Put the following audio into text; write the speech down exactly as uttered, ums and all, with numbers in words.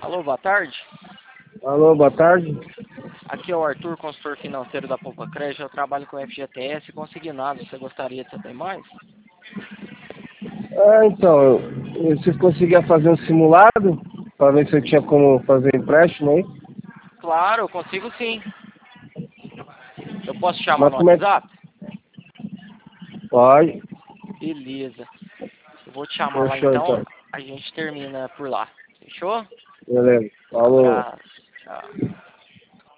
Alô, boa tarde. Alô, boa tarde. Aqui é o Arthur, consultor financeiro da Poupa Crédito. Eu trabalho com F G T S e consignado. Você gostaria de saber mais? Ah, então, você conseguia fazer um simulado para ver se eu tinha como fazer empréstimo aí? Claro, eu consigo sim. Eu posso te chamar Mas no como é que WhatsApp? pode? Beleza. Eu vou te chamar lá Fechou então. então. A gente termina por lá. Fechou? Beleza. Falou. Abraço. Tchau.